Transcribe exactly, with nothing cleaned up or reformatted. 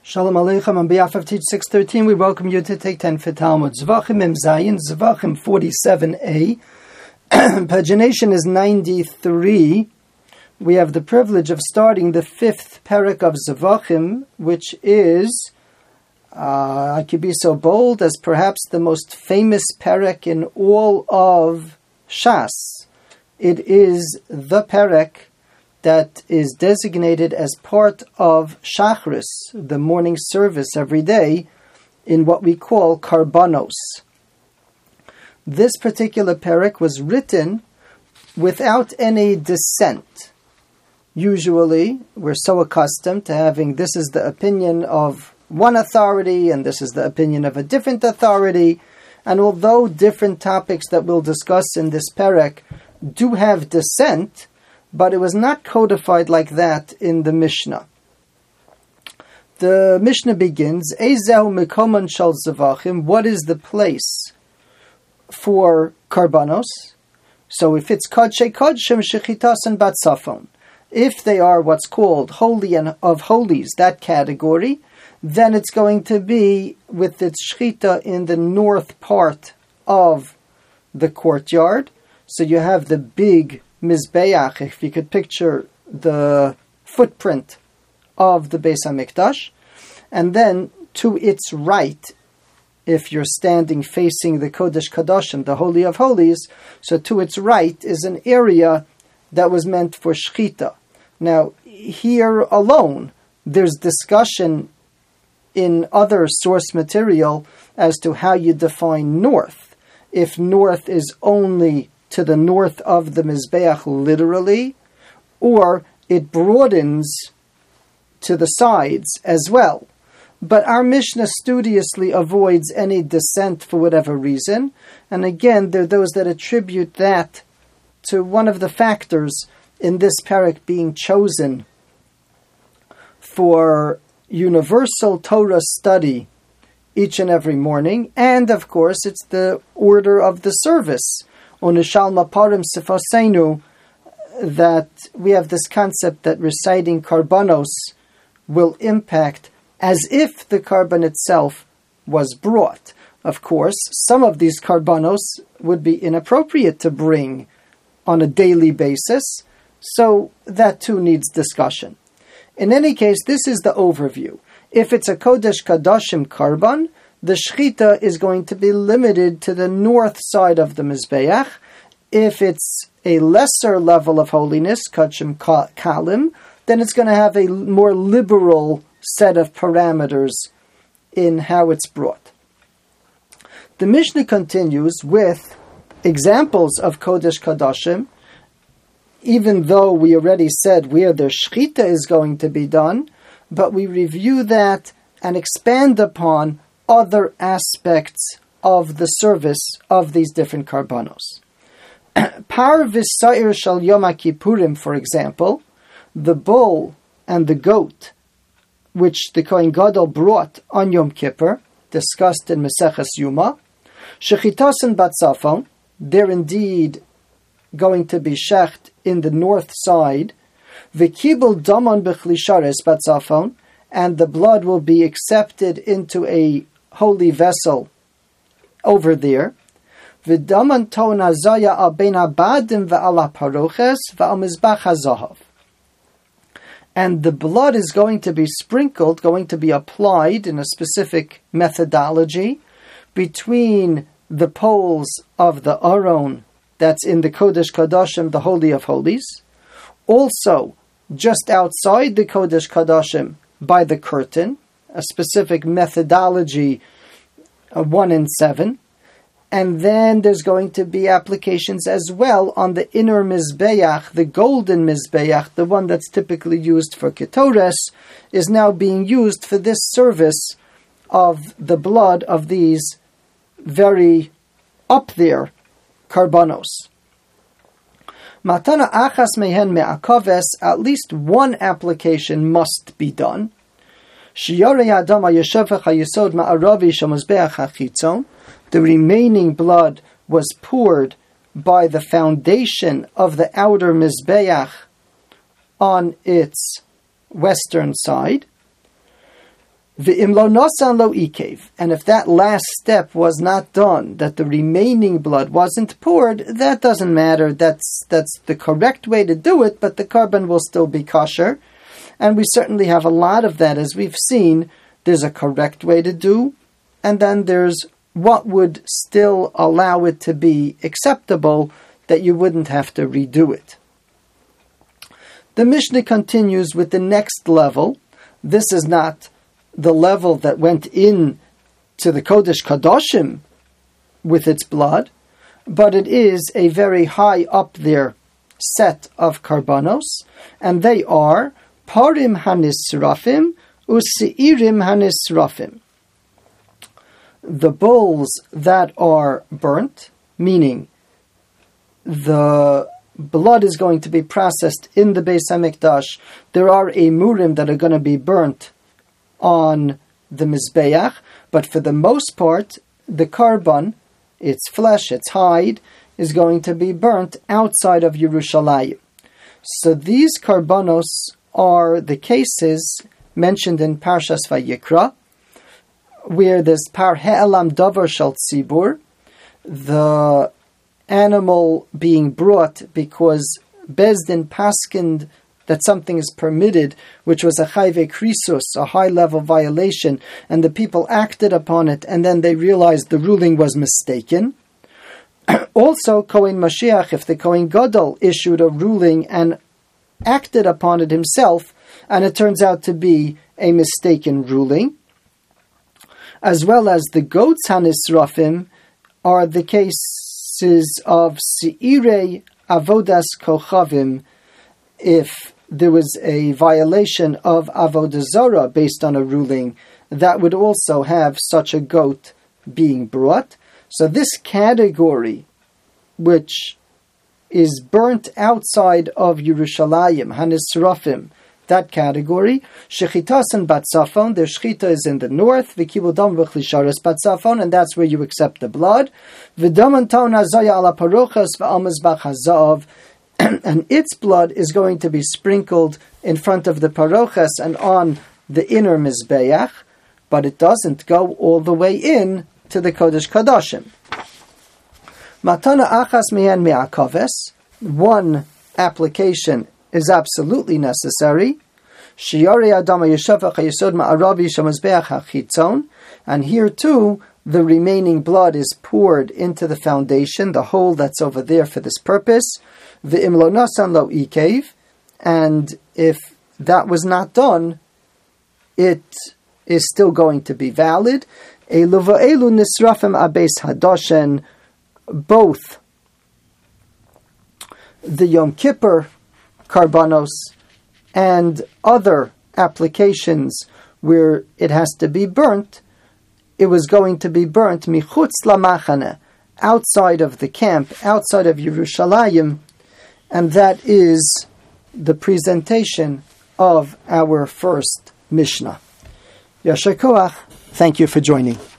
Shalom Aleichem. On behalf of Teach six thirteen, we welcome you to take ten for Talmud. Zvachim Mem Zayin, Zvachim forty-seven A. Pagination is ninety-three. We have the privilege of starting the fifth parak of Zvachim, which is, uh, I could be so bold, as perhaps the most famous parak in all of Shas. It is the parak that is designated as part of Shachris, the morning service every day, in what we call Karbanos. This particular parak was written without any dissent. Usually, we're so accustomed to having this is the opinion of one authority and this is the opinion of a different authority. And although different topics that we'll discuss in this parak do have dissent, but it was not codified like that in the Mishnah. The Mishnah begins, Ezehu Mekoman Shal Zavachim, what is the place for Karbanos? So if it's Kodshe Kodshim Shechitas and Batsafon, if they are what's called Holy and of Holies, that category, then it's going to be with its Shechita in the north part of the courtyard. So you have the big Mizbeach, if you could picture the footprint of the Beis HaMikdash, and then to its right, if you're standing facing the Kodesh Kadoshim, the Holy of Holies, so to its right is an area that was meant for Shechita. Now, here alone, there's discussion in other source material as to how you define north. If north is only to the north of the Mizbeach literally, or it broadens to the sides as well. But our Mishnah studiously avoids any dissent for whatever reason. And again, there are those that attribute that to one of the factors in this parak being chosen for universal Torah study each and every morning. And of course, it's the order of the service. Onushalma Parim Sifosenu, that we have this concept that reciting Karbanos will impact as if the Karban itself was brought. Of course, some of these Karbanos would be inappropriate to bring on a daily basis, so that too needs discussion. In any case, this is the overview. If it's a Kodesh Kadoshim Karban, the Shechita is going to be limited to the north side of the Mizbeach. If it's a lesser level of holiness, Kodshim Kalim, then it's going to have a more liberal set of parameters in how it's brought. The Mishnah continues with examples of Kodesh Kadoshim, even though we already said where the Shechita is going to be done, but we review that and expand upon other aspects of the service of these different karbanos. Par v'sa'ir shal Yom HaKippurim, for example, the bull and the goat, which the Kohen Gadol brought on Yom Kippur, discussed in Maseches Yuma, shechitas and batzafon, they're indeed going to be shecht in the north side, v'kibul damon b'chlishares batzafon, and the blood will be accepted into a holy vessel over there. V'daman ton hazaya al bein habadim ve'al haparoches ve'al mizbach hazahav. And the blood is going to be sprinkled, going to be applied in a specific methodology between the poles of the Aron that's in the Kodesh Kadoshim, the Holy of Holies. Also, just outside the Kodesh Kadoshim, by the curtain, a specific methodology, uh, one and seven. And then there's going to be applications as well on the inner Mizbeach, the golden Mizbeach, the one that's typically used for Ketores, is now being used for this service of the blood of these very up there karbanos. Matana achas mehen me'akaves, at least one application must be done. Shiyarei adam ha'yeshevach ha'yesod ma'aravi shemizbeach hachitzon. The remaining blood was poured by the foundation of the outer Mizbeach on its western side. V'im lo nosan lo ikev. And if that last step was not done, that the remaining blood wasn't poured, that doesn't matter. That's that's the correct way to do it, but the carbon will still be kosher. And we certainly have a lot of that, as we've seen. There's a correct way to do, and then there's what would still allow it to be acceptable, that you wouldn't have to redo it. The Mishnah continues with the next level. This is not the level that went in to the Kodesh Kadoshim with its blood, but it is a very high up there set of karbanos, and they are parim hanisrafim u'seirim hanisrafim. The bulls that are burnt, meaning the blood is going to be processed in the Beis HaMikdash. There are emurim that are going to be burnt on the Mizbeach, but for the most part, the carbon, its flesh, its hide, is going to be burnt outside of Yerushalayim. So these karbanos are the cases mentioned in Parshas Vayikra, where there's par he'elam davar shel tzibur, the animal being brought because Bezdin paskined that something is permitted, which was a chayve krisus, a high-level violation, and the people acted upon it, and then they realized the ruling was mistaken. Also, Kohen Mashiach, if the Kohen Gadol issued a ruling and acted upon it himself, and it turns out to be a mistaken ruling, as well as the goats hanisrafim are the cases of seirei avodas kochavim, if there was a violation of avodah zarah based on a ruling, that would also have such a goat being brought. So this category, which is burnt outside of Yerushalayim, hanisrafim, that category, shechitas and batzafon, their shechita is in the north, v'kibul dam v'chlisharas batzafon, and that's where you accept the blood. V'dam anton hazaya ala parochas v'al mizbach hazav, and its blood is going to be sprinkled in front of the parochas and on the inner mizbeach, but it doesn't go all the way in to the Kodesh Kadoshim. Matana achas mihen me'akaves, one application is absolutely necessary. Shiori adama yeshafach hayesod ma'aravi shamazbeach hachitzon, and here too the remaining blood is poured into the foundation, the hole that's over there for this purpose. V'im lo nasan lo ikev, and if that was not done, it is still going to be valid. Elu v'elu nisrafim abeis hadoshen, both the Yom Kippur karbanos and other applications where it has to be burnt, it was going to be burnt michutz lamachane, outside of the camp, outside of Yerushalayim, and that is the presentation of our first Mishnah. Yasher koach. Thank you for joining.